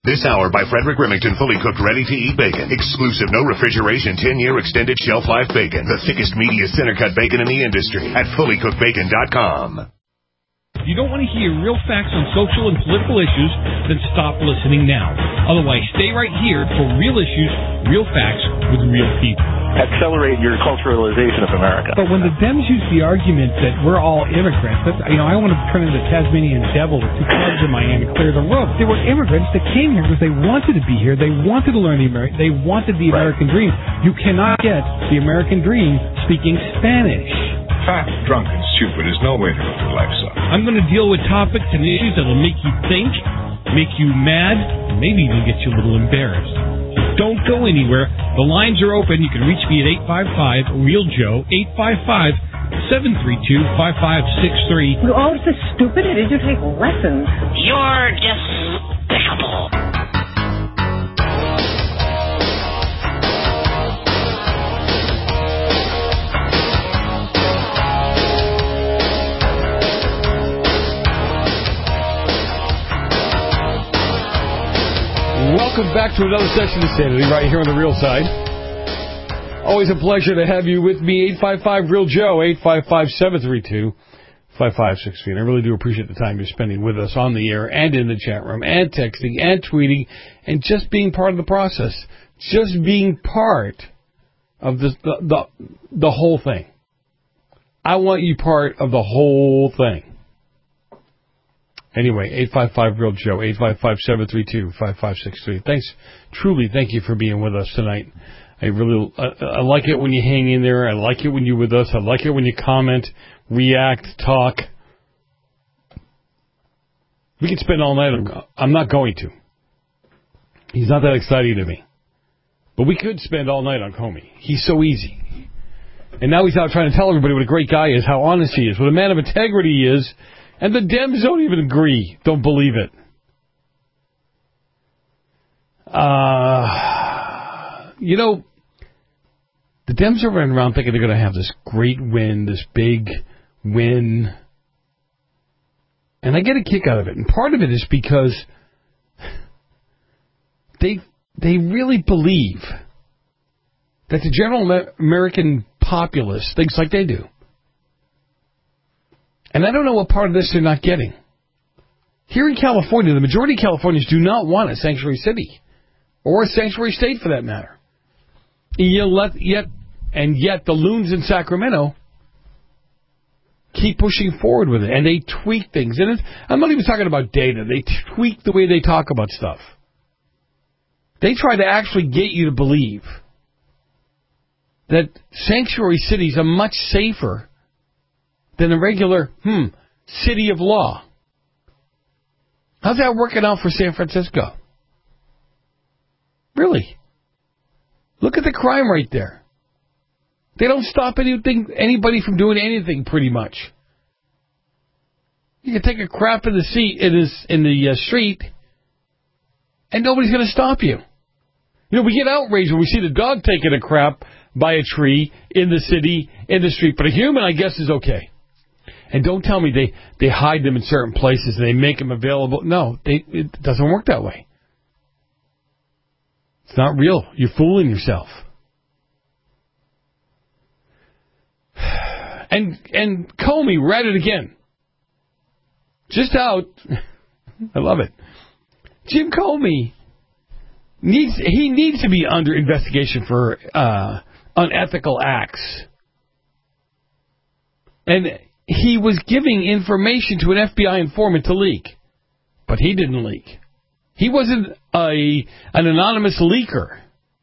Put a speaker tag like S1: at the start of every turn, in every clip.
S1: This hour by Frederick Remington, fully cooked, ready-to-eat bacon. Exclusive, no refrigeration, 10-year extended shelf life bacon. The thickest, meatiest center-cut bacon in the industry at fullycookedbacon.com.
S2: If you don't want to hear real facts on social and political issues, then stop listening now. Otherwise, stay right here for real issues, real facts with real people.
S3: Accelerate your culturalization of America.
S2: But when the Dems use the argument that we're all immigrants, I want to turn into the Tasmanian devil with two clubs in my hand to clear the road. They were immigrants that came here because they wanted to be here. They wanted to learn they wanted the American dream. You cannot get the American dream speaking Spanish.
S4: Fat, drunk, and stupid is no way to go through life, son.
S2: I'm going to deal with topics and issues that will make you think, make you mad, and maybe even get you a little embarrassed. Don't go anywhere. The lines are open. You can reach me at 855-REAL-JOE, 855-732-5563.
S5: You're all so stupid. Did you take lessons?
S6: You're despicable.
S7: Welcome back to another session of Sanity right here on the Real Side. Always a pleasure to have you with me. 855-REAL-JOE, 855-732-5563. And I really do appreciate the time you're spending with us on the air and in the chat room and texting and tweeting and just being part of the process. Just being part of the whole thing. I want you part of the whole thing. Anyway, 855-REAL-JOE, 855-732-5563. Thanks. Truly, thank you for being with us tonight. I like it when you hang in there. I like it when you're with us. I like it when you comment, react, talk. We could spend all night on... I'm not going to. He's not that exciting to me. But we could spend all night on Comey. He's so easy. And now he's out trying to tell everybody what a great guy is, how honest he is, what a man of integrity he is. And the Dems don't even agree. Don't believe it. The Dems are running around thinking they're going to have this great win, this big win. And I get a kick out of it. And part of it is because they really believe that the general American populace thinks like they do. And I don't know what part of this they're not getting. Here in California, the majority of Californians do not want a sanctuary city. Or a sanctuary state, for that matter. Yet the loons in Sacramento keep pushing forward with it. And they tweak things. And I'm not even talking about data. They tweak the way they talk about stuff. They try to actually get you to believe that sanctuary cities are much safer than a regular, city of law. How's that working out for San Francisco? Really? Look at the crime rate there. They don't stop anybody from doing anything, pretty much. You can take a crap in the street, and nobody's going to stop you. We get outraged when we see the dog taking a crap by a tree in the city, in the street. But a human, I guess, is okay. And don't tell me they hide them in certain places and they make them available. No, it doesn't work that way. It's not real. You're fooling yourself. And Comey read it again. Just out. I love it. Jim Comey needs to be under investigation for unethical acts. And he was giving information to an FBI informant to leak. But he didn't leak. He wasn't an anonymous leaker.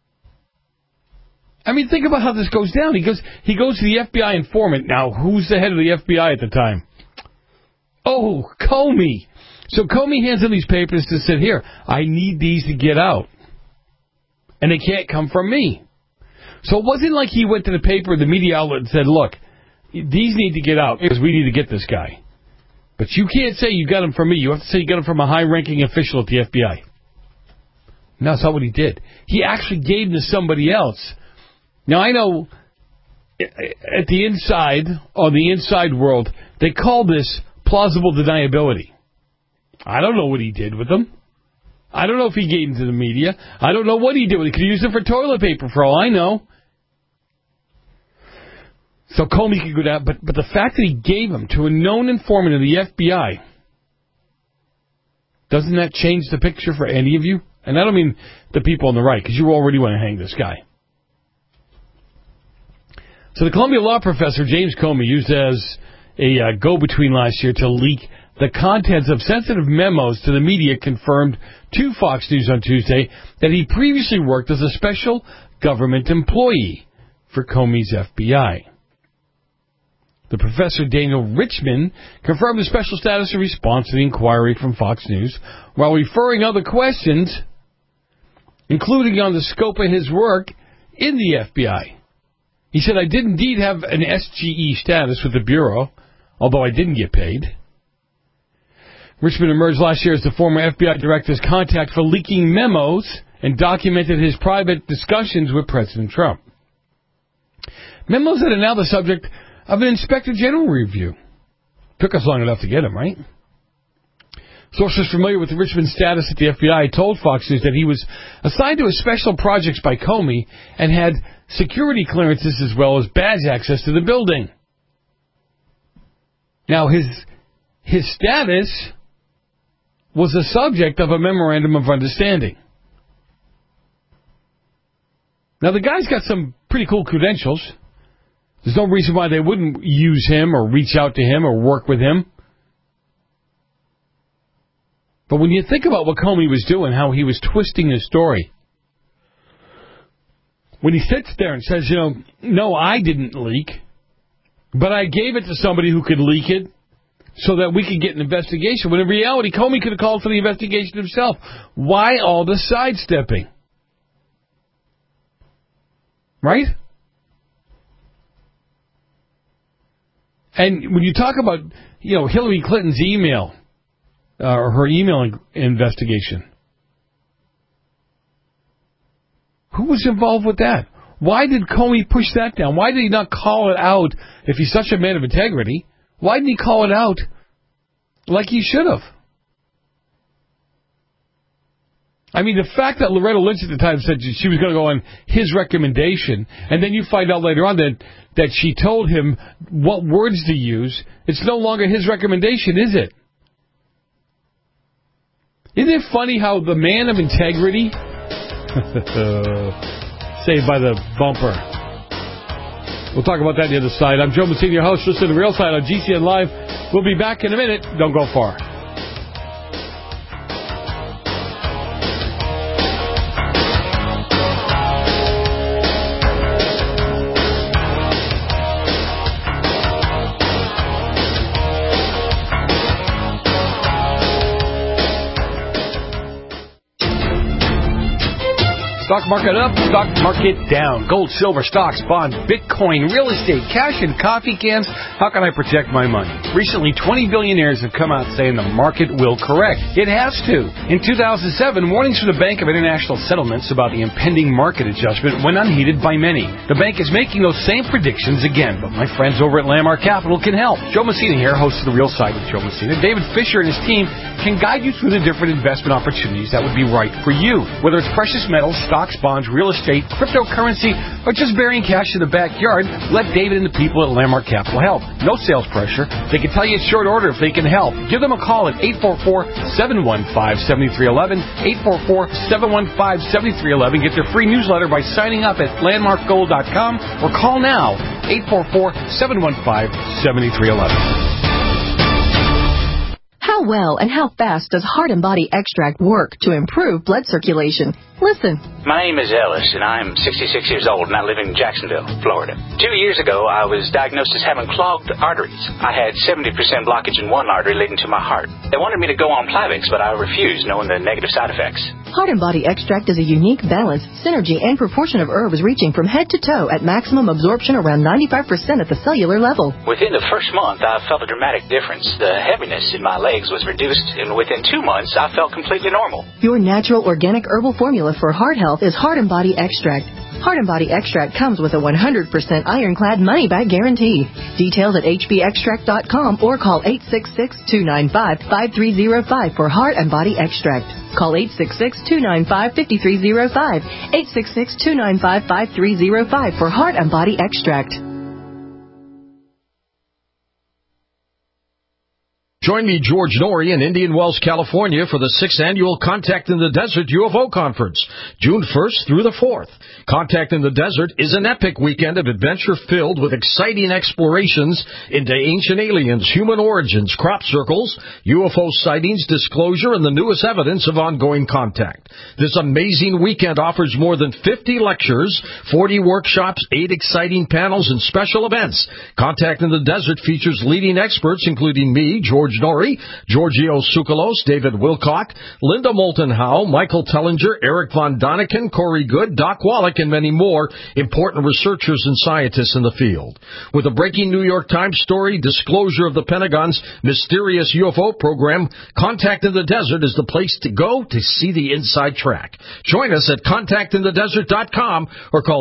S7: I mean, think about how this goes down. He goes to the FBI informant. Now, who's the head of the FBI at the time? Oh, Comey. So Comey hands him these papers to say, here, I need these to get out. And they can't come from me. So it wasn't like he went to the paper, the media outlet, and said, look, these need to get out because we need to get this guy. But you can't say you got him from me. You have to say you got him from a high-ranking official at the FBI. No, that's not what he did. He actually gave them to somebody else. Now, I know at the inside, on the inside world, they call this plausible deniability. I don't know what he did with them. I don't know if he gave them to the media. I don't know what he did. He could use them for toilet paper, for all I know. So Comey could go down. But the fact that he gave them to a known informant of the FBI, doesn't that change the picture for any of you? And I don't mean the people on the right, because you already want to hang this guy. So the Columbia law professor, James Comey, used as a go-between last year to leak the contents of sensitive memos to the media, confirmed to Fox News on Tuesday that he previously worked as a special government employee for Comey's FBI. The professor, Daniel Richman, confirmed the special status in response to the inquiry from Fox News, while referring other questions, including on the scope of his work in the FBI. He said, I did indeed have an SGE status with the Bureau, although I didn't get paid. Richmond emerged last year as the former FBI director's contact for leaking memos and documented his private discussions with President Trump. Memos that are now the subject of an Inspector General review. Took us long enough to get them, right? Sources familiar with Richmond's status at the FBI told Fox News that he was assigned to a special projects by Comey and had security clearances as well as badge access to the building. Now, his status was the subject of a memorandum of understanding. Now, the guy's got some pretty cool credentials. There's no reason why they wouldn't use him or reach out to him or work with him. But when you think about what Comey was doing, how he was twisting his story, when he sits there and says, no, I didn't leak, but I gave it to somebody who could leak it so that we could get an investigation, when in reality, Comey could have called for the investigation himself. Why all the sidestepping? Right? And when you talk about, Hillary Clinton's email, or her email investigation, who was involved with that? Why did Comey push that down? Why did he not call it out if he's such a man of integrity? Why didn't he call it out like he should have? I mean, the fact that Loretta Lynch at the time said she was going to go on his recommendation, and then you find out later on that she told him what words to use, it's no longer his recommendation, is it? Isn't it funny how the man of integrity, saved by the bumper. We'll talk about that on the other side. I'm Joe Messina, your host. Listen to The Real Side on GCN Live. We'll be back in a minute. Don't go far. Stock market up, stock market down. Gold, silver, stocks, bonds, Bitcoin, real estate, cash, and coffee cans. How can I protect my money? Recently, 20 billionaires have come out saying the market will correct. It has to. In 2007, warnings from the Bank of International Settlements about the impending market adjustment went unheeded by many. The bank is making those same predictions again, but my friends over at Landmark Capital can help. Joe Messina here, host of The Real Side with Joe Messina. David Fisher and his team can guide you through the different investment opportunities that would be right for you. Whether it's precious metals, stocks, bonds, real estate, cryptocurrency, or just burying cash in the backyard, let David and the people at Landmark Capital help. No sales pressure. They can tell you at short order if they can help. Give them a call at 844-715-7311, 844-715-7311. Get their free newsletter by signing up at landmarkgold.com or call now, 844-715-7311.
S8: How well and how fast does Heart and Body Extract work to improve blood circulation? Listen.
S9: My name is Ellis, and I'm 66 years old, and I live in Jacksonville, Florida. 2 years ago, I was diagnosed as having clogged arteries. I had 70% blockage in one artery leading to my heart. They wanted me to go on Plavix, but I refused, knowing the negative side effects.
S8: Heart and Body Extract is a unique balance, synergy, and proportion of herbs reaching from head to toe at maximum absorption around 95% at the cellular level.
S9: Within the first month, I felt a dramatic difference. The heaviness in my legs was reduced, and within 2 months, I felt completely normal.
S8: Your natural organic herbal formula for heart health is Heart and Body Extract. Heart and Body Extract comes with a 100% ironclad money-back guarantee. Details at hbextract.com or call 866-295-5305 for Heart and Body Extract. Call 866-295-5305. 866-295-5305 for Heart and Body Extract.
S10: Join me, George Norrie, in Indian Wells, California for the 6th Annual Contact in the Desert UFO Conference, June 1st through the 4th. Contact in the Desert is an epic weekend of adventure filled with exciting explorations into ancient aliens, human origins, crop circles, UFO sightings, disclosure, and the newest evidence of ongoing contact. This amazing weekend offers more than 50 lectures, 40 workshops, 8 exciting panels, and special events. Contact in the Desert features leading experts, including me, George Norrie, Giorgio Tsoukalos, David Wilcock, Linda Moulton Howe, Michael Tellinger, Eric Von Daniken, Corey Good, Doc Wallach, and many more important researchers and scientists in the field. With a breaking New York Times story, disclosure of the Pentagon's mysterious UFO program, Contact in the Desert is the place to go to see the inside track. Join us at contactinthedesert.com or call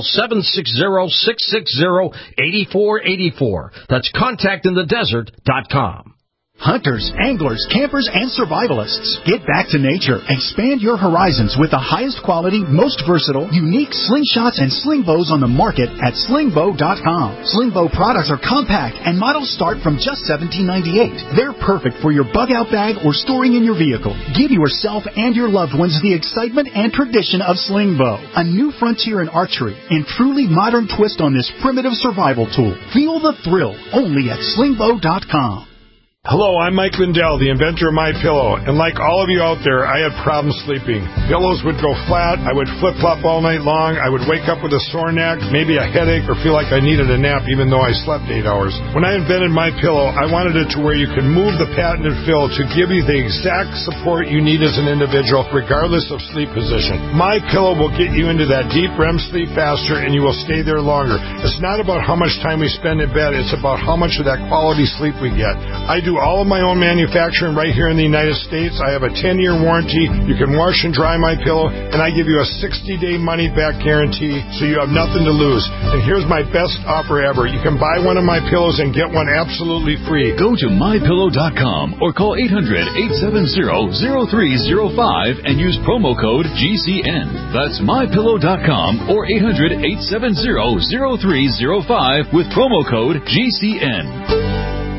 S10: 760-660-8484. That's contactinthedesert.com.
S11: Hunters, anglers, campers, and survivalists. Get back to nature. Expand your horizons with the highest quality, most versatile, unique slingshots and sling bows on the market at slingbow.com. Slingbow products are compact and models start from just $17.98. They're perfect for your bug-out bag or storing in your vehicle. Give yourself and your loved ones the excitement and tradition of Slingbow, a new frontier in archery and truly modern twist on this primitive survival tool. Feel the thrill only at slingbow.com.
S12: Hello, I'm Mike Lindell, the inventor of MyPillow, and like all of you out there, I had problems sleeping. Pillows would go flat, I would flip-flop all night long, I would wake up with a sore neck, maybe a headache, or feel like I needed a nap even though I slept 8 hours. When I invented MyPillow, I wanted it to where you could move the patented fill to give you the exact support you need as an individual, regardless of sleep position. MyPillow will get you into that deep REM sleep faster, and you will stay there longer. It's not about how much time we spend in bed, it's about how much of that quality sleep we get. I do all of my own manufacturing right here in the United States. I have a 10-year warranty. You can wash and dry my pillow, and I give you a 60-day money-back guarantee, so you have nothing to lose. And here's my best offer ever. You can buy one of my pillows and get one absolutely free.
S13: Go to mypillow.com or call 800-870-0305 and use promo code GCN. That's mypillow.com or 800-870-0305 with promo code GCN.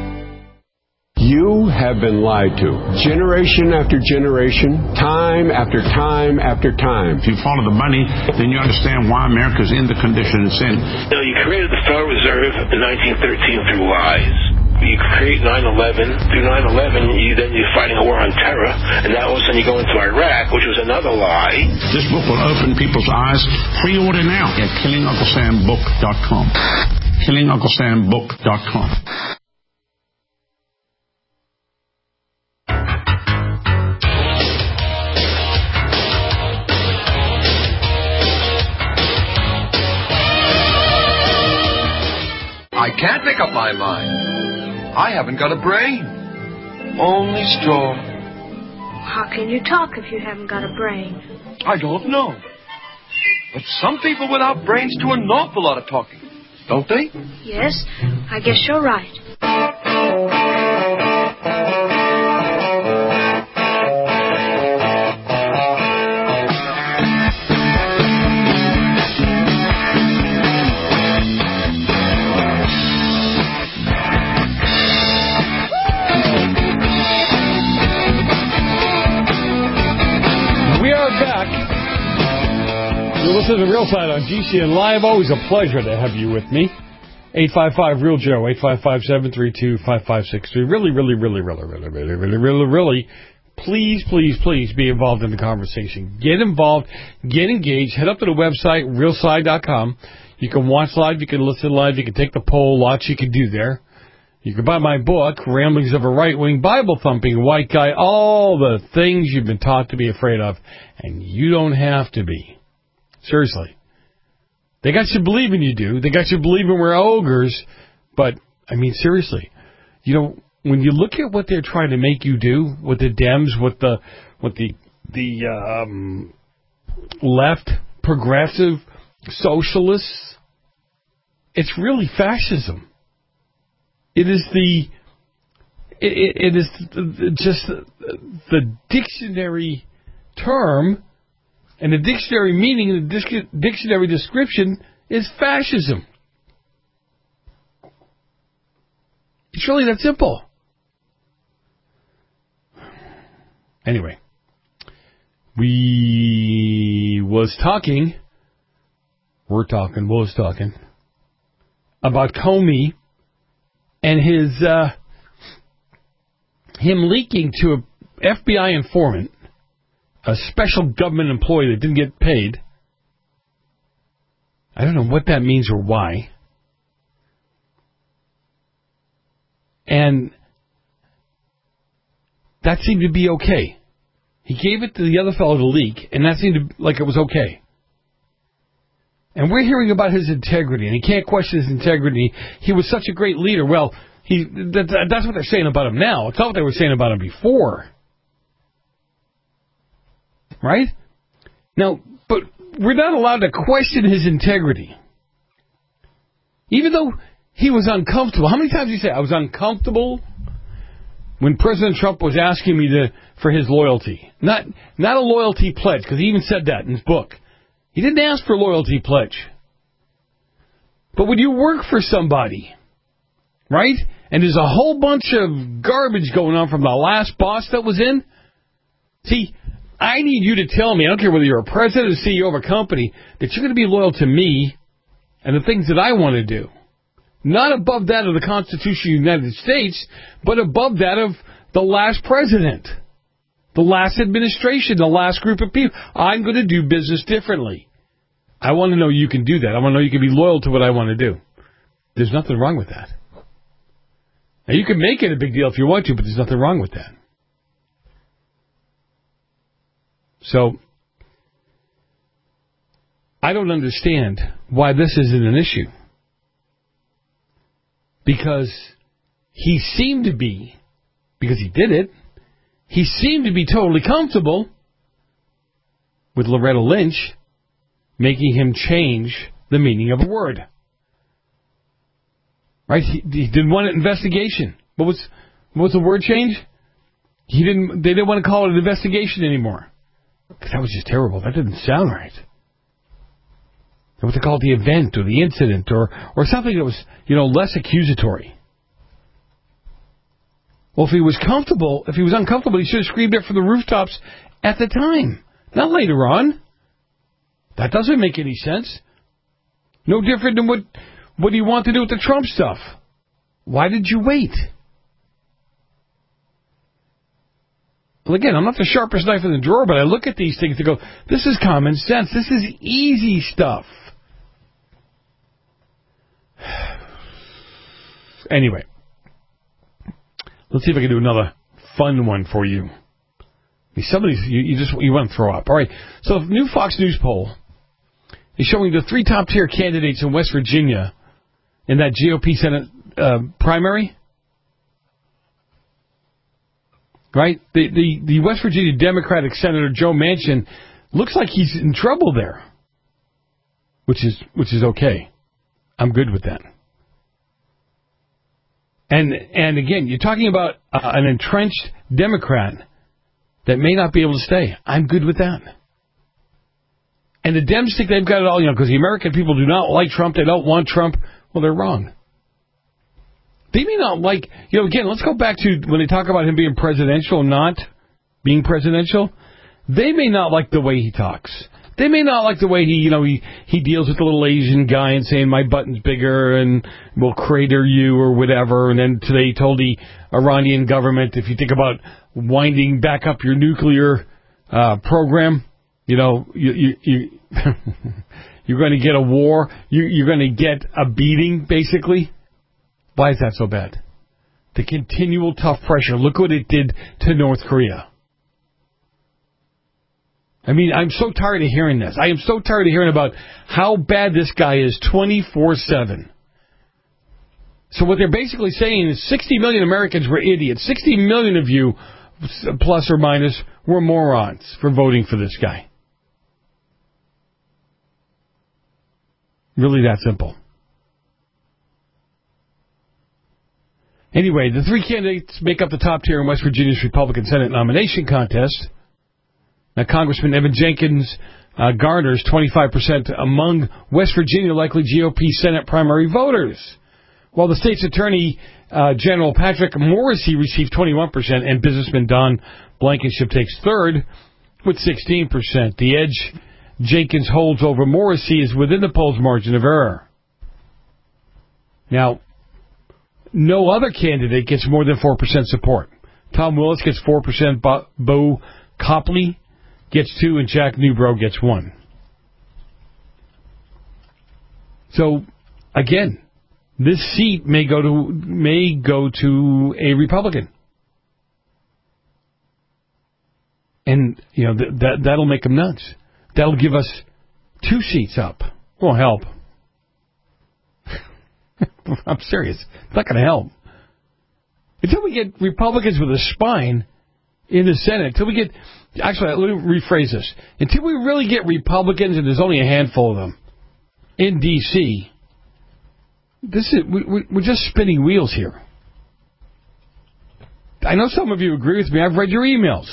S14: You have been lied to. Generation after generation, time after time after time.
S15: If you follow the money, then you understand why America's in the condition it's in.
S16: You created the Federal Reserve in 1913 through lies. You create 9/11. Through 9/11, you're fighting a war on terror, and now all of a sudden you go into Iraq, which was another lie.
S15: This book will open people's eyes. Pre-order now at KillingUncleSamBook.com. KillingUncleSamBook.com.
S17: I can't make up my mind. I haven't got a brain. Only straw.
S18: How can you talk if you haven't got a brain?
S17: I don't know. But some people without brains do an awful lot of talking, don't they?
S18: Yes, I guess you're right.
S7: Listen to the Real Side on GCN Live. Always a pleasure to have you with me. 855-REAL-JOE, 855-732-5563. Really, please be involved in the conversation. Get involved, get engaged. Head up to the website, realside.com. You can watch live, you can listen live, you can take the poll, lots you can do there. You can buy my book, Ramblings of a Right-Wing Bible-Thumping White Guy, all the things you've been taught to be afraid of, and you don't have to be. Seriously. They got you believing you do. They got you believing we're ogres. But, I mean, seriously. You know, when you look at what they're trying to make you do, with the Dems, with the left, progressive, socialists. It's really fascism. It is just the dictionary term, and the dictionary meaning and the dictionary description is fascism. It's really that simple. Anyway, was talking about Comey and his him leaking to a FBI informant, a special government employee that didn't get paid. I don't know what that means or why. And that seemed to be okay. He gave it to the other fellow to leak, and that seemed like it was okay. And we're hearing about his integrity, and he can't question his integrity. He was such a great leader. Well, that's what they're saying about him now. It's not what they were saying about him before. Right? Now, but we're not allowed to question his integrity. Even though he was uncomfortable. How many times did he say, I was uncomfortable when President Trump was asking me for his loyalty? Not a loyalty pledge, because he even said that in his book. He didn't ask for a loyalty pledge. But when you work for somebody, right, and there's a whole bunch of garbage going on from the last boss that was in, see, I need you to tell me, I don't care whether you're a president or CEO of a company, that you're going to be loyal to me and the things that I want to do. Not above that of the Constitution of the United States, but above that of the last president, the last administration, the last group of people. I'm going to do business differently. I want to know you can do that. I want to know you can be loyal to what I want to do. There's nothing wrong with that. Now, you can make it a big deal if you want to, but there's nothing wrong with that. So, I don't understand why this isn't an issue. Because he seemed to be, because he did it, he seemed to be totally comfortable with Loretta Lynch making him change the meaning of a word. Right? He didn't want an investigation. What was the word change? They didn't want to call it an investigation anymore. Because that was just terrible. That didn't sound right. What they called the event or the incident or something that was, less accusatory. Well, if he was uncomfortable, he should have screamed it from the rooftops at the time, not later on. That doesn't make any sense. No different than what do you want to do with the Trump stuff? Why did you wait? Well, again, I'm not the sharpest knife in the drawer, but I look at these things and go, this is common sense. This is easy stuff. Anyway, let's see if I can do another fun one for you. Some of these you want to throw up. All right. So the new Fox News poll is showing the 3 top-tier candidates in West Virginia in that GOP Senate primary. Right? The West Virginia Democratic Senator Joe Manchin looks like he's in trouble there, which is okay. I'm good with that. And again, you're talking about an entrenched Democrat that may not be able to stay. I'm good with that. And the Dems think they've got it all, because the American people do not like Trump. They don't want Trump. Well, they're wrong. They may not like, again, let's go back to when they talk about him being presidential, not being presidential. They may not like the way he talks. They may not like the way he deals with the little Asian guy and saying my button's bigger and will crater you or whatever. And then today he told the Iranian government, if you think about winding back up your nuclear program, you're going to get a war. You're going to get a beating, basically. Why is that so bad? The continual tough pressure. Look what it did to North Korea. I mean, I'm so tired of hearing this. I am so tired of hearing about how bad this guy is 24/7. So what they're basically saying is 60 million Americans were idiots. 60 million of you, plus or minus, were morons for voting for this guy. Really that simple. Anyway, the three candidates make up the top tier in West Virginia's Republican Senate nomination contest. Now, Congressman Evan Jenkins garners 25% among West Virginia likely GOP Senate primary voters, while the state's Attorney General Patrick Morrisey received 21%, and businessman Don Blankenship takes third with 16%. The edge Jenkins holds over Morrisey is within the poll's margin of error. Now, no other candidate gets more than 4% support. Tom Willis gets 4%, Bo Copley gets 2%, and Jack Newbrough gets 1%. So, again, this seat may go to a Republican. And, you know, that'll make them nuts. That'll give us 2 seats up. Won't help. I'm serious. It's not going to help. Until we get Republicans with a spine in the Senate, until we get... Actually, let me rephrase this. Until we really get Republicans, and there's only a handful of them, in D.C., we're just spinning wheels here. I know some of you agree with me. I've read your emails.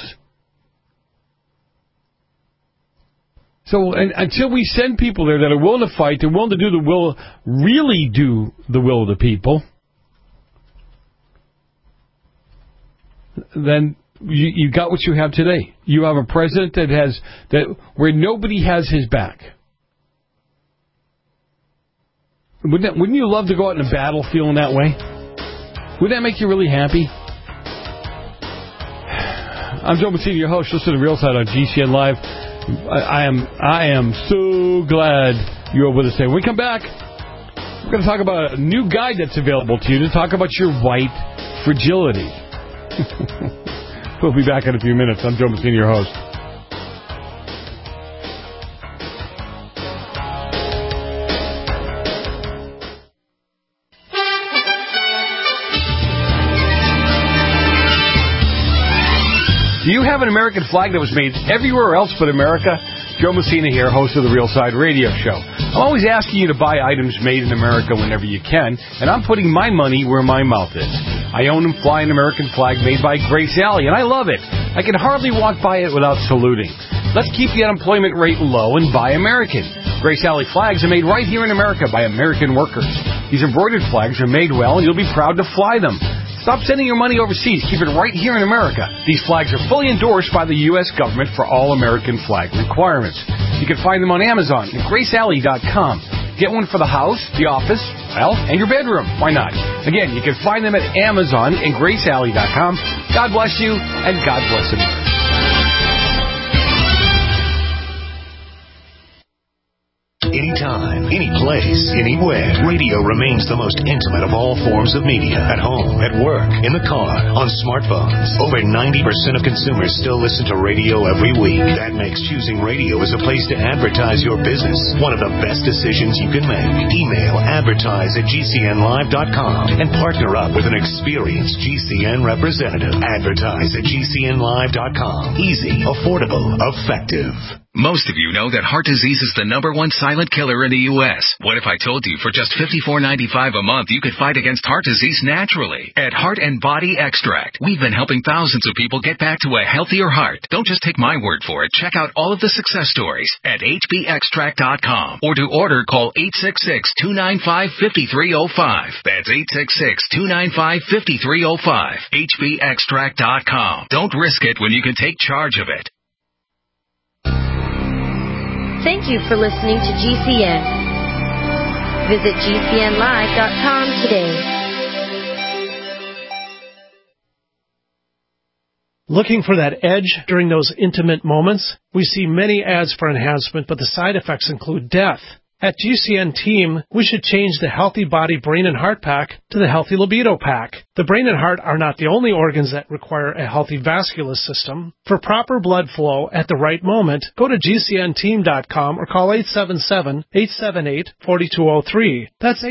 S7: So until we send people there that are willing to fight, and willing to do the will of the people, then you got what you have today. You have a president where nobody has his back. Wouldn't you love to go out in a battle feeling that way? Wouldn't that make you really happy? I'm Joe Massini, your host. Listen to Real Side on GCN Live. I am so glad you are with us today. When we come back, we're going to talk about a new guide that's available to you to talk about your white fragility. We'll be back in a few minutes. I'm Joe Massini, your host. Do you have an American flag that was made everywhere else but America? Joe Messina here, host of the Real Side Radio Show. I'm always asking you to buy items made in America whenever you can, and I'm putting my money where my mouth is. I own and fly an American flag made by Grace Alley, and I love it. I can hardly walk by it without saluting. Let's keep the unemployment rate low and buy American. Grace Alley flags are made right here in America by American workers. These embroidered flags are made well, and you'll be proud to fly them. Stop sending your money overseas. Keep it right here in America. These flags are fully endorsed by the U.S. government for all American flag requirements. You can find them on Amazon and GraceAlley.com. Get one for the house, the office, well, and your bedroom. Why not? Again, you can find them at Amazon and GraceAlley.com. God bless you, and God bless America.
S1: Anytime, any place, anywhere. Radio remains the most intimate of all forms of media. At home, at work, in the car, on smartphones. Over 90% of consumers still listen to radio every week. That makes choosing radio as a place to advertise your business one of the best decisions you can make. Email advertise@gcnlive.com and partner up with an experienced GCN representative. Advertise@gcnlive.com. Easy, affordable, effective.
S19: Most of you know that heart disease is the #1 silent killer in the U.S. What if I told you for just $54.95 a month you could fight against heart disease naturally? At Heart and Body Extract, we've been helping thousands of people get back to a healthier heart. Don't just take my word for it. Check out all of the success stories at hbextract.com. Or to order, call 866-295-5305. That's 866-295-5305. hbextract.com. Don't risk it when you can take charge of it.
S20: Thank you for listening to GCN. Visit GCNlive.com today.
S21: Looking for that edge during those intimate moments? We see many ads for enhancement, but the side effects include death. At GCN Team, we should change the Healthy Body Brain and Heart Pack to the Healthy Libido Pack. The brain and heart are not the only organs that require a healthy vascular system. For proper blood flow at the right moment, go to GCNteam.com or call 877-878-4203. That's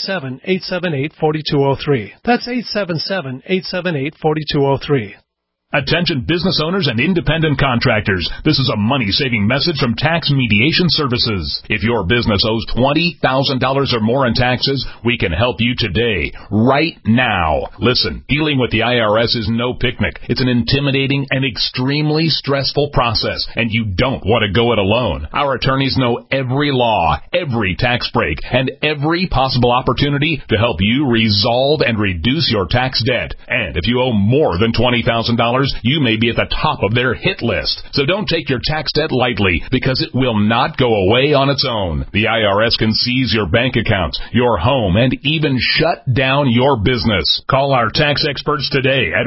S21: 877-878-4203. That's 877-878-4203.
S3: Attention business owners and independent contractors. This is a money-saving message from Tax Mediation Services. If your business owes $20,000 or more in taxes, we can help you today, right now. Listen, dealing with the IRS is no picnic. It's an intimidating and extremely stressful process, and you don't want to go it alone. Our attorneys know every law, every tax break, and every possible opportunity to help you resolve and reduce your tax debt. And if you owe more than $20,000, you may be at the top of their hit list. So don't take your tax debt lightly, because it will not go away on its own. The IRS can seize your bank accounts, your home, and even shut down your business. Call our tax experts today at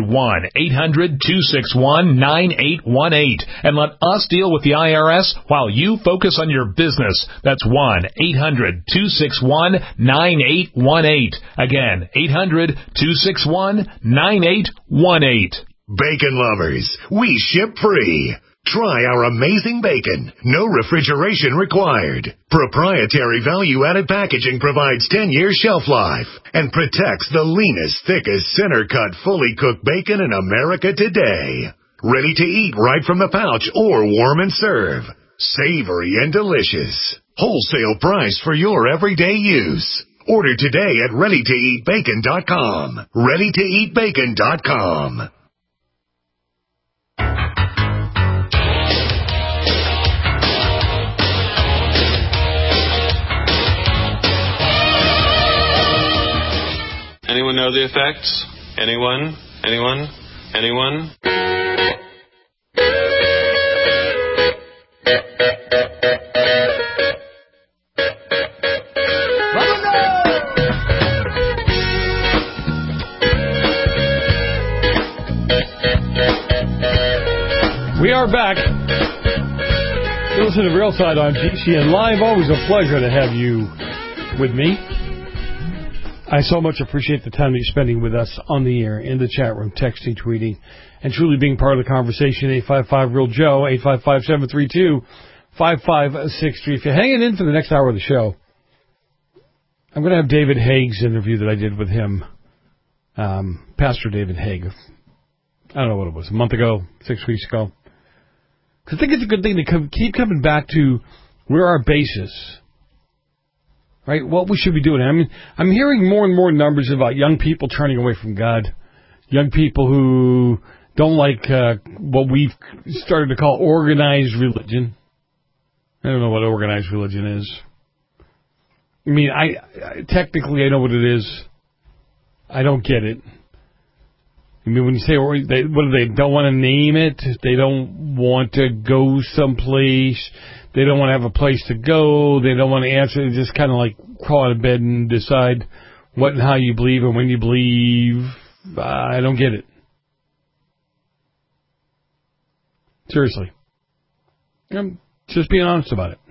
S3: 1-800-261-9818 and let us deal with the IRS while you focus on your business. That's 1-800-261-9818. Again, 800-261-9818.
S1: Bacon lovers, we ship free. Try our amazing bacon. No refrigeration required. Proprietary value-added packaging provides 10-year shelf life and protects the leanest, thickest, center-cut, fully cooked bacon in America today. Ready to eat right from the pouch or warm and serve. Savory and delicious. Wholesale price for your everyday use. Order today at ReadyToEatBacon.com. ReadyToEatBacon.com.
S22: Anyone know the effects? Anyone? Anyone? Anyone?
S7: We are back. You listen to Real Side on GCN Live. Always a pleasure to have you with me. I so much appreciate the time that you're spending with us on the air, in the chat room, texting, tweeting, and truly being part of the conversation. 855-REAL-JOE, 855-732-5563. If you're hanging in for the next hour of the show, I'm going to have David Haig's interview that I did with him, Pastor David Haig. I don't know what it was, a month ago, 6 weeks ago. Because I think it's a good thing to keep coming back to where our base is. Right, what we should be doing. I mean, I'm hearing more and more numbers about young people turning away from God, young people who don't like what we've started to call organized religion. I don't know what organized religion is. I mean, I technically I know what it is. I don't get it. I mean, when you say what do they don't want to name it? They don't want to go someplace. They don't want to have a place to go. They don't want to answer. They just kind of like crawl out of bed and decide what and how you believe and when you believe. I don't get it. Seriously. I'm just being honest about it.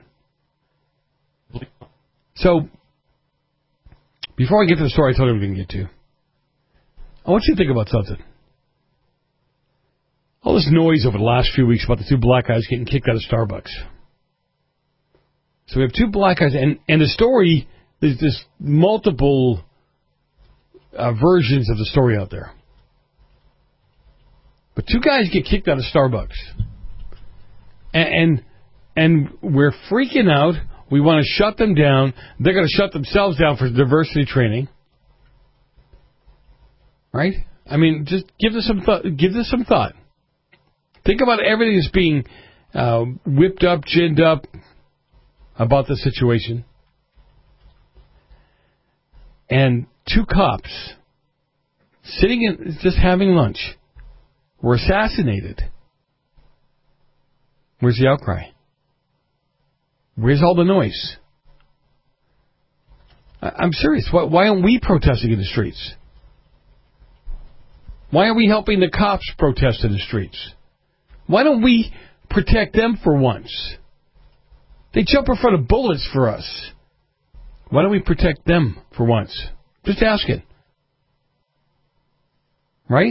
S7: So, before I get to the story I told you we were going to get to, I want you to think about something. All this noise over the last few weeks about the two black guys getting kicked out of Starbucks. So we have two black guys, and the story, there's multiple versions of the story out there. But two guys get kicked out of Starbucks. And we're freaking out. We want to shut them down. They're going to shut themselves down for diversity training. Right? I mean, just give this some thought. Think about everything that's being whipped up, ginned up about the situation. And two cops sitting in, just having lunch, were assassinated. Where's the outcry? Where's all the noise? I'm serious. Why aren't we protesting in the streets? Why are we helping the cops protest in the streets? Why don't we protect them for once? They jump in front of bullets for us. Why don't we protect them for once? Just asking. Right?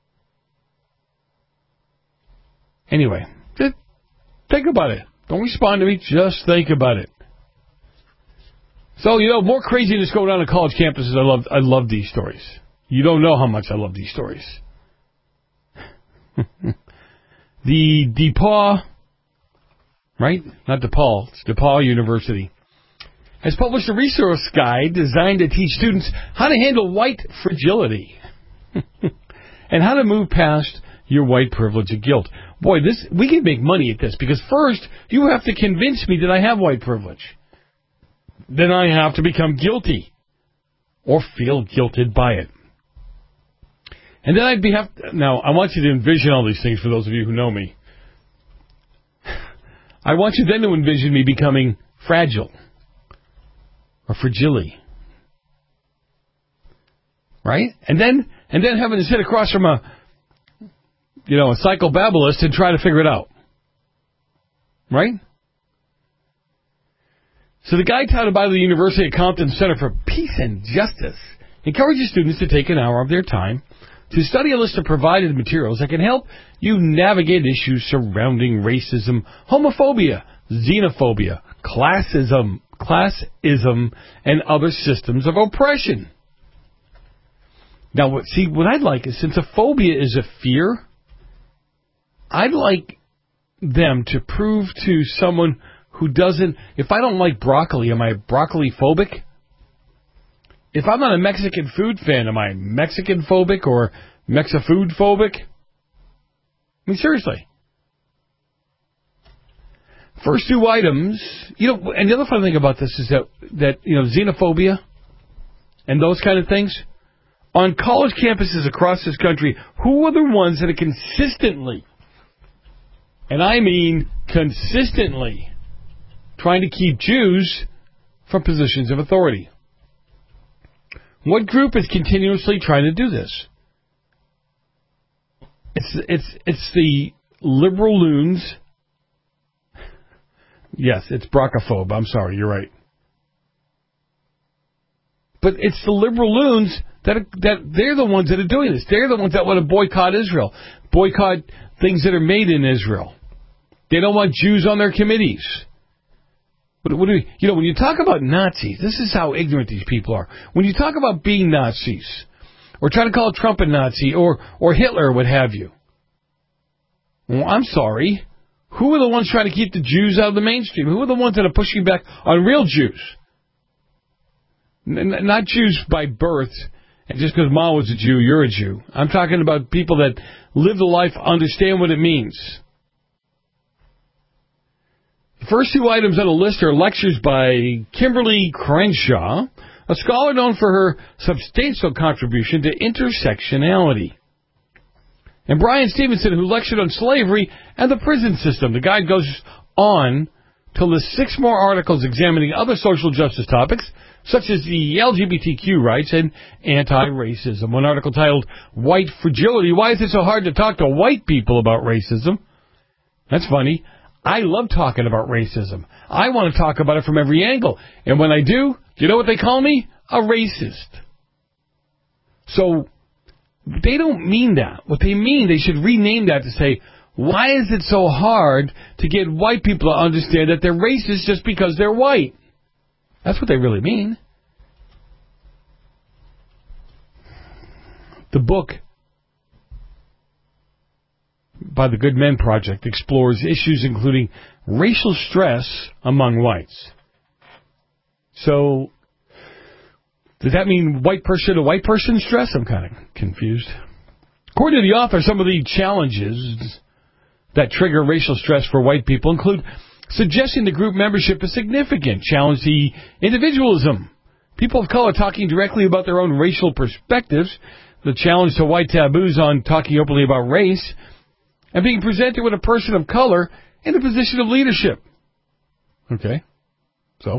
S7: Anyway, just think about it. Don't respond to me. Just think about it. So, more craziness going on college campuses. I love these stories. You don't know how much I love these stories. The DePaul, right? Not DePaul, it's DePaul University, has published a resource guide designed to teach students how to handle white fragility and how to move past your white privilege and guilt. Boy, we can make money at this, because first, you have to convince me that I have white privilege. Then I have to become guilty or feel guilted by it. And then now, I want you to envision all these things for those of you who know me. I want you then to envision me becoming fragile or fragile. Right? And then having to sit across from a psychobabblist and try to figure it out. Right? So the guide touted by the University of Compton Center for Peace and Justice encourages students to take an hour of their time to study a list of provided materials that can help you navigate issues surrounding racism, homophobia, xenophobia, classism, and other systems of oppression. Now, what I'd like is, since a phobia is a fear, I'd like them to prove to someone who doesn't, if I don't like broccoli, am I broccoli phobic? If I'm not a Mexican food fan, am I Mexican phobic or Mexifood phobic? I mean, seriously. First two items, and the other funny thing about this is that xenophobia and those kind of things, on college campuses across this country, who are the ones that are consistently, and I mean consistently, trying to keep Jews from positions of authority? What group is continuously trying to do this? It's the liberal loons. Yes, it's broccophobe. I'm sorry, you're right. But it's the liberal loons that they're the ones that are doing this. They're the ones that want to boycott Israel, boycott things that are made in Israel. They don't want Jews on their committees. When you talk about Nazis, this is how ignorant these people are. When you talk about being Nazis, or trying to call Trump a Nazi, or Hitler, what have you, well, I'm sorry. Who are the ones trying to keep the Jews out of the mainstream? Who are the ones that are pushing back on real Jews? Not Jews by birth, and just because Mom was a Jew, you're a Jew. I'm talking about people that live the life, understand what it means. The first two items on the list are lectures by Kimberly Crenshaw, a scholar known for her substantial contribution to intersectionality, and Brian Stevenson, who lectured on slavery and the prison system. The guide goes on to list 6 more articles examining other social justice topics, such as the LGBTQ rights and anti-racism. One article titled, White Fragility. Why is it so hard to talk to white people about racism? That's funny. I love talking about racism. I want to talk about it from every angle. And when I do you know what they call me? A racist. So, they don't mean that. What they mean, they should rename that to say, why is it so hard to get white people to understand that they're racist just because they're white? That's what they really mean. The book by the Good Men Project explores issues including racial stress among whites. So, does that mean white person to white person stress? I'm kind of confused. According to the author, some of the challenges that trigger racial stress for white people include suggesting the group membership is significant, challenge the individualism, people of color talking directly about their own racial perspectives, the challenge to white taboos on talking openly about race, and being presented with a person of color in a position of leadership. Okay, so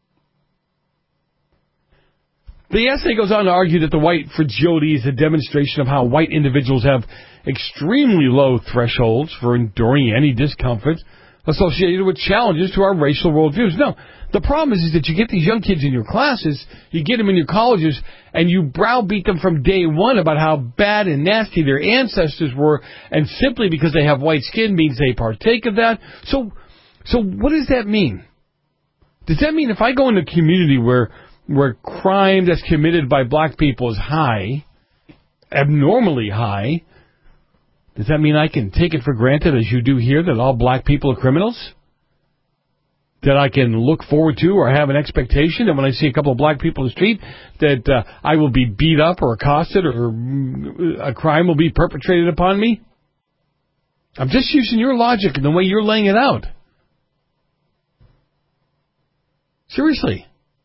S7: the essay goes on to argue that the white fragility is a demonstration of how white individuals have extremely low thresholds for enduring any discomfort associated with challenges to our racial worldviews. No, the problem is that you get these young kids in your classes, you get them in your colleges, and you browbeat them from day one about how bad and nasty their ancestors were, and simply because they have white skin means they partake of that. So what does that mean? Does that mean if I go in a community where crime that's committed by black people is high, abnormally high, Does that mean I can take it for granted, as you do here, that all black people are criminals? That I can look forward to or have an expectation that when I see a couple of black people in the street that I will be beat up or accosted or a crime will be perpetrated upon me? I'm just using your logic and the way you're laying it out. Seriously.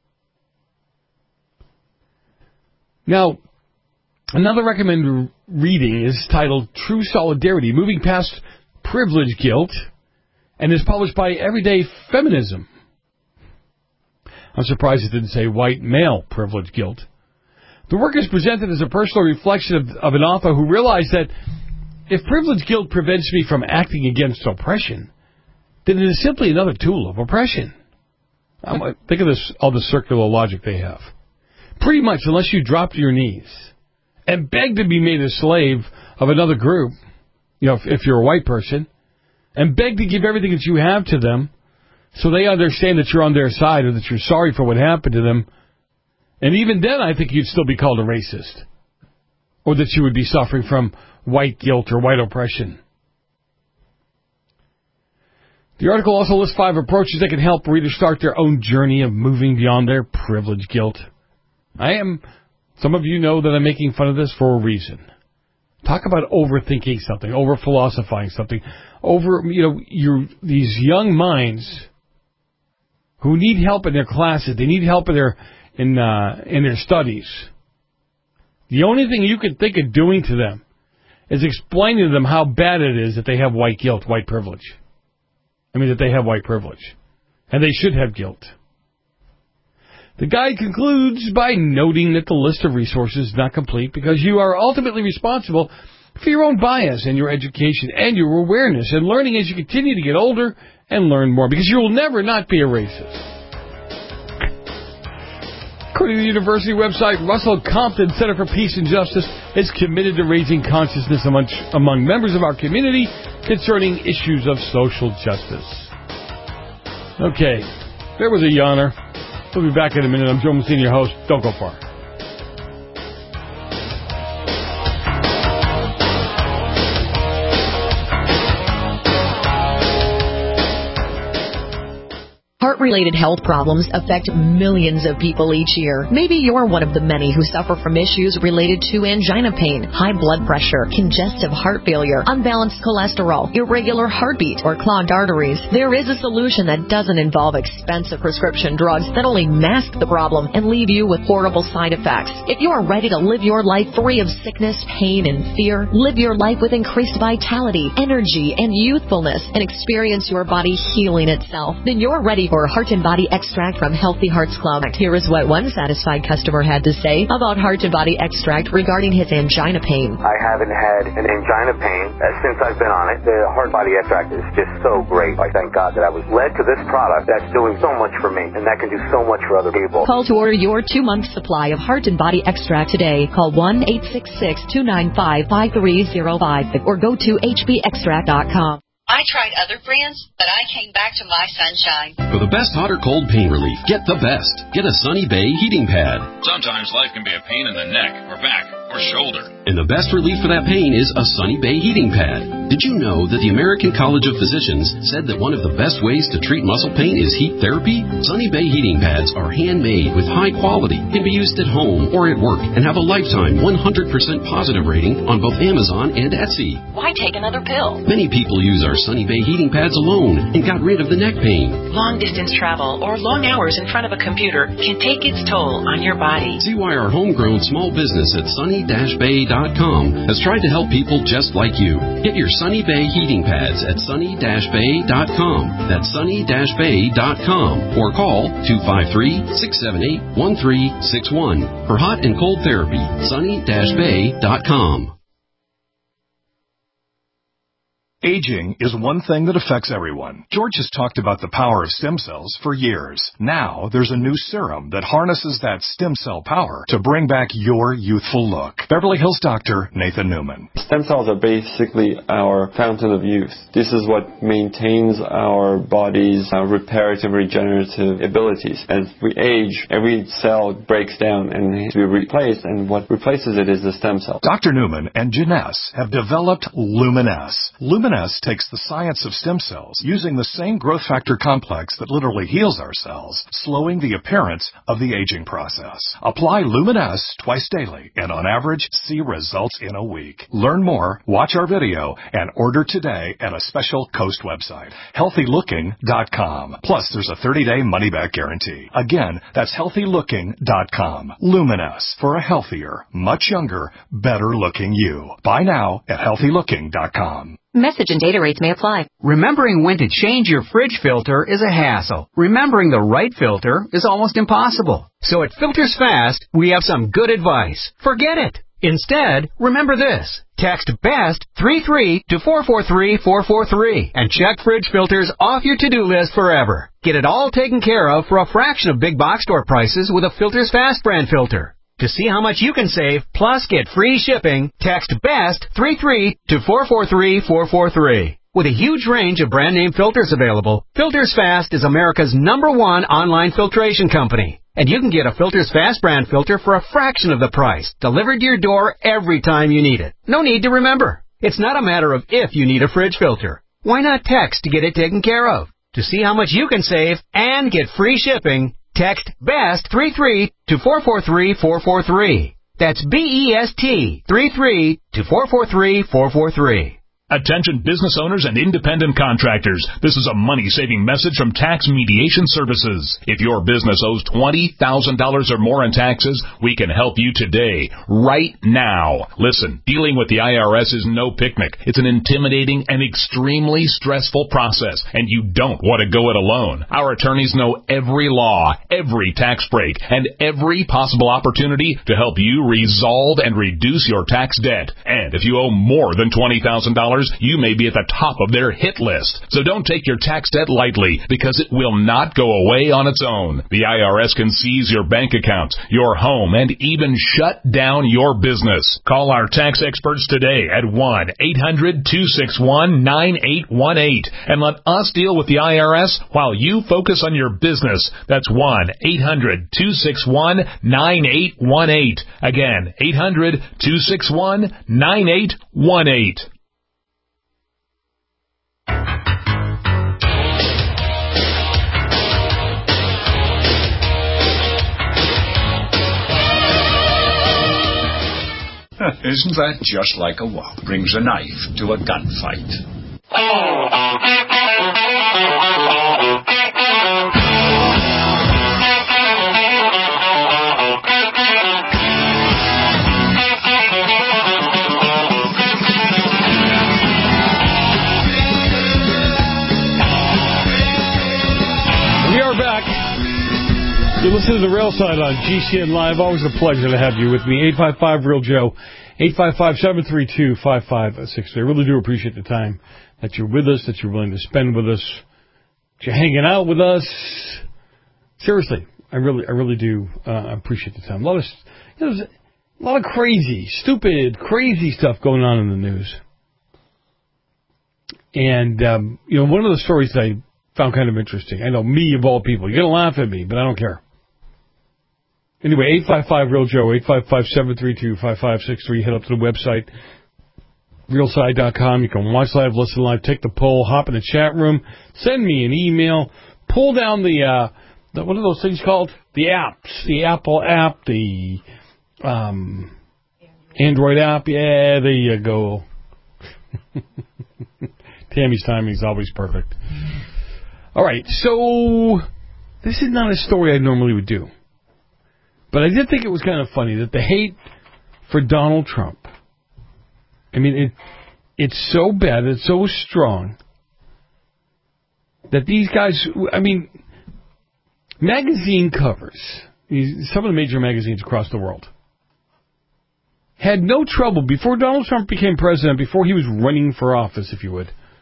S7: Now, another recommended reading is titled True Solidarity, Moving Past Privilege Guilt, and is published by Everyday Feminism. I'm surprised it didn't say white male privilege guilt. The work is presented as a personal reflection of an author who realized that if privilege guilt prevents me from acting against oppression, then it is simply another tool of oppression. Think of this, all the circular logic they have. Pretty much, unless you drop to your knees and beg to be made a slave of another group, if you're a white person, and beg to give everything that you have to them so they understand that you're on their side or that you're sorry for what happened to them. And even then, I think you'd still be called a racist. Or that you would be suffering from white guilt or white oppression. The article also lists 5 approaches that can help readers start their own journey of moving beyond their privilege guilt. Some of you know that I'm making fun of this for a reason. Talk about overthinking something, over-philosophizing something, these young minds who need help in their classes, they need help in their studies. The only thing you can think of doing to them is explaining to them how bad it is that they have white guilt, white privilege. That they have white privilege. And they should have guilt. The guide concludes by noting that the list of resources is not complete because you are ultimately responsible for your own bias and your education and your awareness and learning as you continue to get older and learn more, because you will never not be a racist. According to the university website, Russell Compton Center for Peace and Justice is committed to raising consciousness among members of our community concerning issues of social justice. Okay, there was a yawner. We'll be back in a minute. I'm Joe Messina, your host. Don't go far.
S8: Heart-related health problems affect millions of people each year. Maybe you're one of the many who suffer from issues related to angina pain, high blood pressure, congestive heart failure, unbalanced cholesterol, irregular heartbeat, or clogged arteries. There is a solution that doesn't involve expensive prescription drugs that only mask the problem and leave you with horrible side effects. If you are ready to live your life free of sickness, pain, and fear, live your life with increased vitality, energy, and youthfulness, and experience your body healing itself, then you're ready for Heart and Body Extract from Healthy Hearts Club. Here is what one satisfied customer had to say about Heart and Body Extract regarding his angina pain.
S2: I haven't had an angina pain since I've been on it. The Heart Body Extract is just so great. I thank God that I was led to this product that's doing so much for me, and that can do so much for other people.
S8: Call to order your 2-month supply of Heart and Body Extract today. Call 1-866-295-5305 or go to hbextract.com.
S4: I tried other brands, but I came back to My Sunshine.
S23: For the best hot or cold pain relief, get the best. Get a Sunny Bay heating pad.
S13: Sometimes life can be a pain in the neck or back or shoulder.
S23: And the best relief for that pain is a Sunny Bay heating pad. Did you know that the American College of Physicians said that one of the best ways to treat muscle pain is heat therapy? Sunny Bay heating pads are handmade with high quality, can be used at home or at work, and have a lifetime 100% positive rating on both Amazon and Etsy.
S4: Why take another pill?
S23: Many people use our Sunny Bay heating pads alone and got rid of the neck pain.
S4: Long distance travel or long hours in front of a computer can take its toll on your body.
S23: See why our homegrown small business at sunny-bay.com has tried to help people just like you. Get your Sunny Bay heating pads at sunny-bay.com. That's sunny-bay.com or call 253-678-1361 for hot and cold therapy. sunny-bay.com.
S5: Aging is one thing that affects everyone. George has talked about the power of stem cells for years. Now, there's a new serum that harnesses that stem cell power to bring back your youthful look. Beverly Hills doctor Nathan Newman.
S6: Stem cells are basically our fountain of youth. This is what maintains our body's reparative, regenerative abilities. As we age, every cell breaks down and needs to be replaced, and what replaces it is the stem cell.
S5: Dr. Newman and Janess have developed Luminesce. Luminesce takes the science of stem cells using the same growth factor complex that literally heals our cells, slowing the appearance of the aging process. Apply Luminesce twice daily and on average see results in a week. Learn more, watch our video, and order today at a special Coast website, healthylooking.com. Plus, there's a 30-day money-back guarantee. Again, that's healthylooking.com. Luminesce for a healthier, much younger, better-looking you. Buy now at healthylooking.com.
S9: Message and data rates may apply.
S24: Remembering when to change your fridge filter is a hassle. Remembering the right filter is almost impossible. So at Filters Fast, we have some good advice. Forget it. Instead, remember this. Text BEST 33 to 443-443 and check fridge filters off your to-do list forever. Get it all taken care of for a fraction of big box store prices with a Filters Fast brand filter. To see how much you can save, plus get free shipping, text BEST 33 to 443-443. With a huge range of brand name filters available, Filters Fast is America's #1 online filtration company. And you can get a Filters Fast brand filter for a fraction of the price, delivered to your door every time you need it. No need to remember. It's not a matter of if you need a fridge filter. Why not text to get it taken care of? To see how much you can save and get free shipping, text BEST 33 to 443-443. That's BEST 33 to 443-443.
S3: Attention business owners and independent contractors. This is a money-saving message from Tax Mediation Services. If your business owes $20,000 or more in taxes, we can help you today, right now. Listen, dealing with the IRS is no picnic. It's an intimidating and extremely stressful process, and you don't want to go it alone. Our attorneys know every law, every tax break, and every possible opportunity to help you resolve and reduce your tax debt. And if you owe more than $20,000, you may be at the top of their hit list. So don't take your tax debt lightly, because it will not go away on its own. The IRS can seize your bank accounts, your home, and even shut down your business. Call our tax experts today at 1-800-261-9818 and let us deal with the IRS while you focus on your business. That's 1-800-261-9818. Again, 800-261-9818.
S25: Isn't that just like a wop? Brings a knife to a gunfight.
S7: We are back. You listen to The Rail Side on GCN Live. Always a pleasure to have you with me. 855-REAL-JOE, 855-732-5563. I really do appreciate the time that you're with us, that you're willing to spend with us, that you're hanging out with us. Seriously, I really do appreciate the time. There's a lot of crazy, stupid, crazy stuff going on in the news. And, one of the stories that I found kind of interesting. I know, me of all people. You're going to laugh at me, but I don't care. Anyway, 855-REAL-JOE, 855-732-5563. Head up to the website, realside.com. You can watch live, listen live, take the poll, hop in the chat room, send me an email, pull down the what are those things called? The apps. The Apple app, the Android app. Yeah, there you go. Tammy's timing is always perfect. All right, so this is not a story I normally would do. But I did think it was kind of funny that the hate for Donald Trump, I mean, it's so bad, it's so strong, that these guys, I mean, magazine covers, some of the major magazines across the world, had no trouble, before Donald Trump became president, before he was running for office, if you would,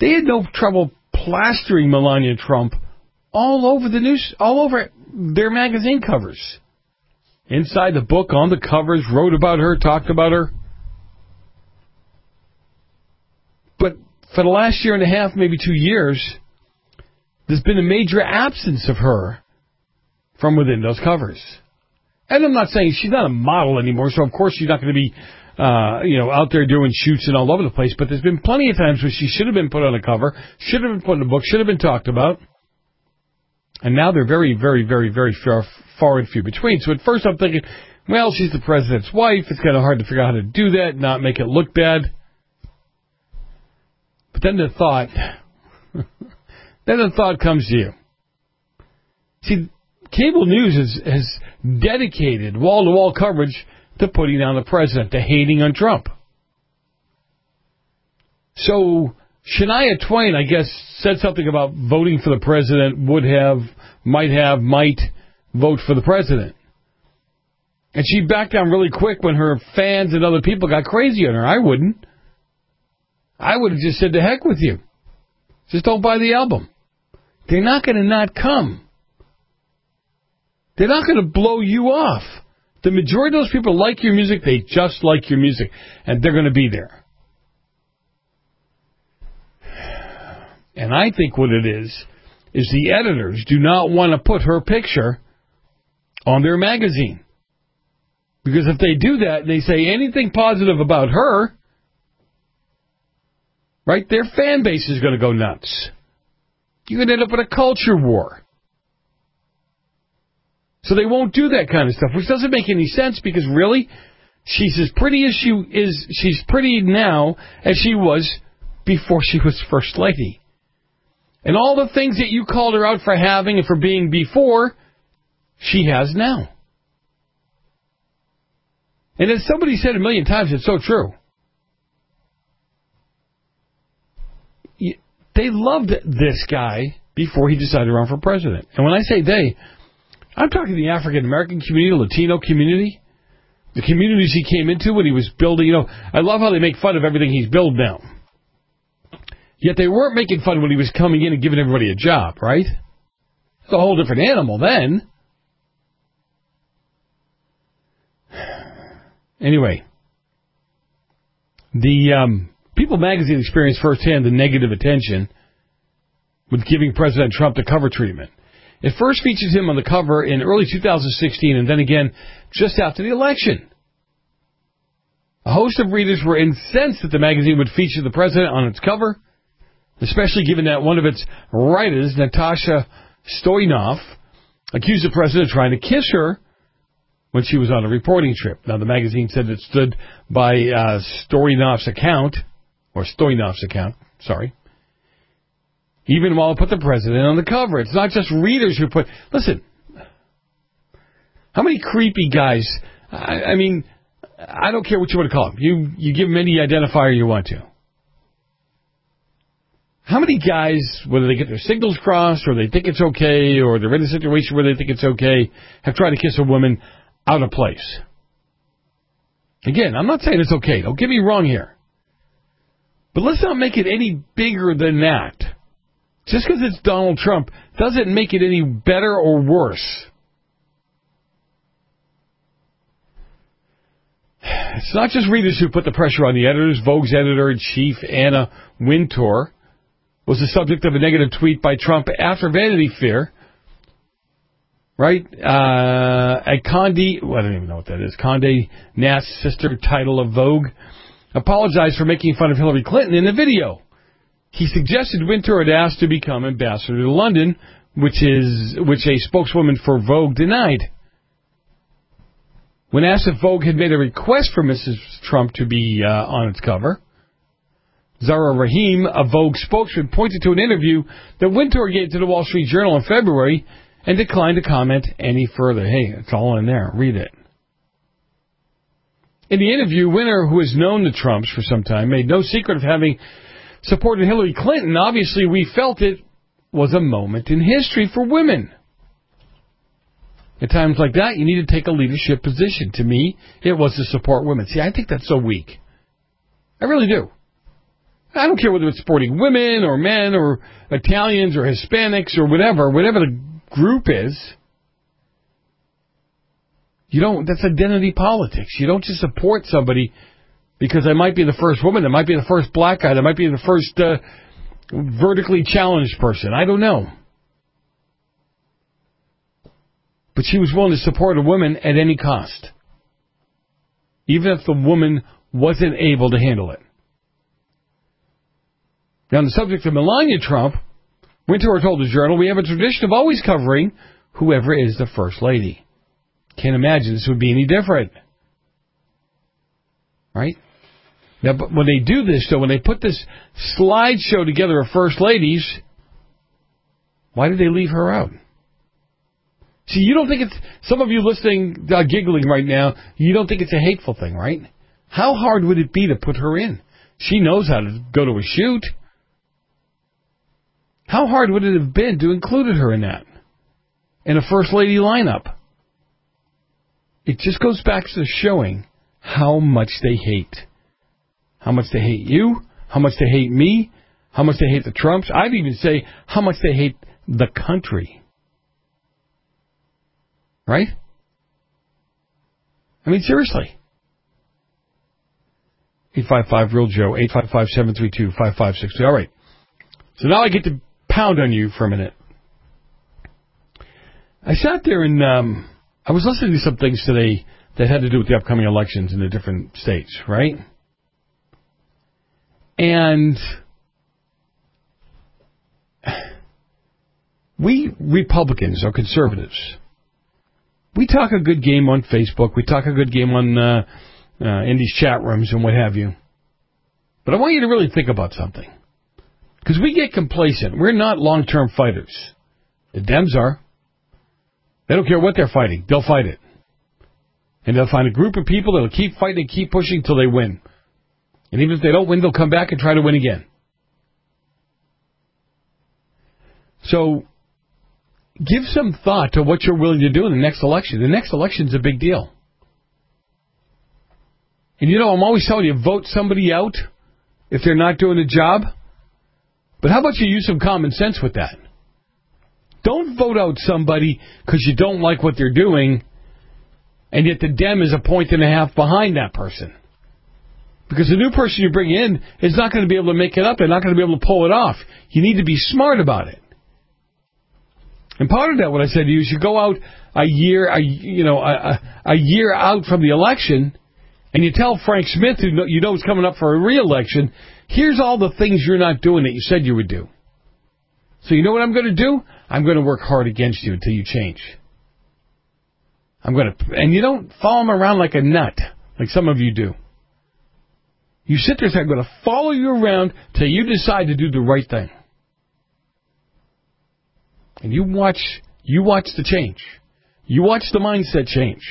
S7: They had no trouble plastering Melania Trump all over the news, all over their magazine covers. Inside the book, on the covers, wrote about her, talked about her. But for the last year and a half, maybe 2 years, there's been a major absence of her from within those covers. And I'm not saying she's not a model anymore, so of course she's not going to be out there doing shoots and all over the place, but there's been plenty of times where she should have been put on a cover, should have been put in a book, should have been talked about. And now they're very, very, very, very far and few between. So at first I'm thinking, well, she's the president's wife. It's kind of hard to figure out how to do that, not make it look bad. But then the thought comes to you. See, cable news has dedicated wall-to-wall coverage to putting down the president, to hating on Trump. So Shania Twain, I guess, said something about voting for the president, might vote for the president. And she backed down really quick when her fans and other people got crazy on her. I wouldn't. I would have just said, to heck with you. Just don't buy the album. They're not going to not come. They're not going to blow you off. The majority of those people like your music. They just like your music. And they're going to be there. And I think what it is the editors do not want to put her picture on their magazine. Because if they do that, they say anything positive about her, right, their fan base is going to go nuts. You're going to end up with a culture war. So they won't do that kind of stuff, which doesn't make any sense because really, she's as pretty as she's pretty now as she was before she was First Lady. And all the things that you called her out for having and for being before, she has now. And as somebody said a million times, it's so true. They loved this guy before he decided to run for president. And when I say they, I'm talking the African-American community, Latino community, the communities he came into when he was building. I love how they make fun of everything he's built now. Yet they weren't making fun when he was coming in and giving everybody a job, right? It's a whole different animal then. Anyway, the People magazine experienced firsthand the negative attention with giving President Trump the cover treatment. It first featured him on the cover in early 2016 and then again just after the election. A host of readers were incensed that the magazine would feature the president on its cover, especially given that one of its writers, Natasha Stoyanov, accused the president of trying to kiss her when she was on a reporting trip. Now, the magazine said it stood by Stoyanov's account, even while it put the president on the cover. It's not just readers who put... Listen, how many creepy guys... I mean, I don't care what you want to call them. You give them any identifier you want to. How many guys, whether they get their signals crossed or they think it's okay or they're in a situation where they think it's okay, have tried to kiss a woman out of place? Again, I'm not saying it's okay. Don't get me wrong here. But let's not make it any bigger than that. Just because it's Donald Trump doesn't make it any better or worse. It's not just readers who put the pressure on the editors. Vogue's editor-in-chief, Anna Wintour, was the subject of a negative tweet by Trump after Vanity Fair. Right? At Condé, well, I don't even know what that is. Condé Nast's sister title of Vogue apologized for making fun of Hillary Clinton in the video. He suggested Wintour had asked to become ambassador to London, which a spokeswoman for Vogue denied. When asked if Vogue had made a request for Mrs. Trump to be on its cover, Zara Rahim, a Vogue spokesman, pointed to an interview that Wintour gave to the Wall Street Journal in February and declined to comment any further. Hey, it's all in there. Read it. In the interview, Wintour, who has known the Trumps for some time, made no secret of having supported Hillary Clinton. Obviously, we felt it was a moment in history for women. At times like that, you need to take a leadership position. To me, it was to support women. See, I think that's so weak. I really do. I don't care whether it's supporting women or men or Italians or Hispanics or whatever the group is. That's identity politics. You don't just support somebody because they might be the first woman, they might be the first black guy, they might be the first vertically challenged person. I don't know. But she was willing to support a woman at any cost, even if the woman wasn't able to handle it. Now, on the subject of Melania Trump, Wintour told the Journal, we have a tradition of always covering whoever is the First Lady. Can't imagine this would be any different. Right? Now, but when they do this, though, when they put this slideshow together of First Ladies, why did they leave her out? See, you don't think it's... Some of you listening, giggling right now, you don't think it's a hateful thing, right? How hard would it be to put her in? She knows how to go to a shoot. How hard would it have been to include her in that? In a First Lady lineup? It just goes back to showing how much they hate. How much they hate you, how much they hate me, how much they hate the Trumps. I'd even say how much they hate the country. Right? I mean, seriously. 855-REAL-JOE, 855-732-5563. All right. So now I get to pound on you for a minute. I sat there and I was listening to some things today that had to do with the upcoming elections in the different states, right? And we Republicans or conservatives, we talk a good game on Facebook. We talk a good game on in these chat rooms and what have you. But I want you to really think about something. Because we get complacent. We're not long-term fighters. The Dems are. They don't care what they're fighting. They'll fight it. And they'll find a group of people that'll keep fighting and keep pushing until they win. And even if they don't win, they'll come back and try to win again. So, give some thought to what you're willing to do in the next election. The next election's a big deal. And I'm always telling you, vote somebody out if they're not doing the job. But how about you use some common sense with that? Don't vote out somebody because you don't like what they're doing, and yet the Dem is a point and a half behind that person. Because the new person you bring in is not going to be able to make it up. They're not going to be able to pull it off. You need to be smart about it. And part of that, what I said to you, is you go out a year out from the election, and you tell Frank Smith, who you know is coming up for a re-election, here's all the things you're not doing that you said you would do. So you know what I'm going to do? I'm going to work hard against you until you change. And you don't follow him around like a nut, like some of you do. You sit there and say, I'm going to follow you around till you decide to do the right thing. And you watch the change. You watch the mindset change.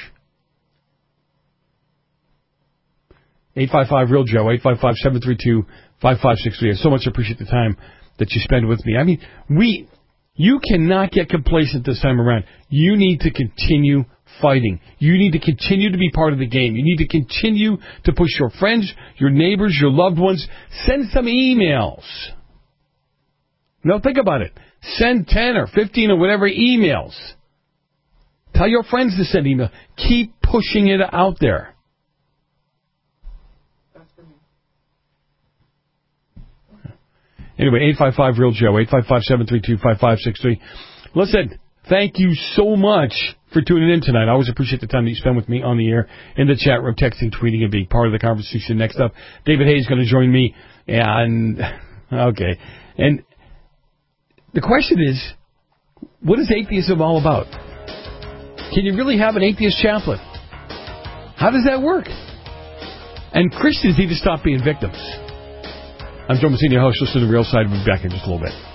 S7: 855-REAL-JOE, 855-732-5563. I so much appreciate the time that you spend with me. I mean, you cannot get complacent this time around. You need to continue fighting. You need to continue to be part of the game. You need to continue to push your friends, your neighbors, your loved ones. Send some emails. No, think about it. Send 10 or 15 or whatever emails. Tell your friends to send emails. Keep pushing it out there. Anyway, 855-REAL-JOE, 855-732-5563. Listen, thank you so much for tuning in tonight. I always appreciate the time that you spend with me on the air, in the chat room, texting, tweeting, and being part of the conversation. Next up, David Hayes is going to join me. And the question is, what is atheism all about? Can you really have an atheist chaplain? How does that work? And Christians need to stop being victims. I'm Joe Messina, host. Listen to The Real Side. We'll be back in just a little bit.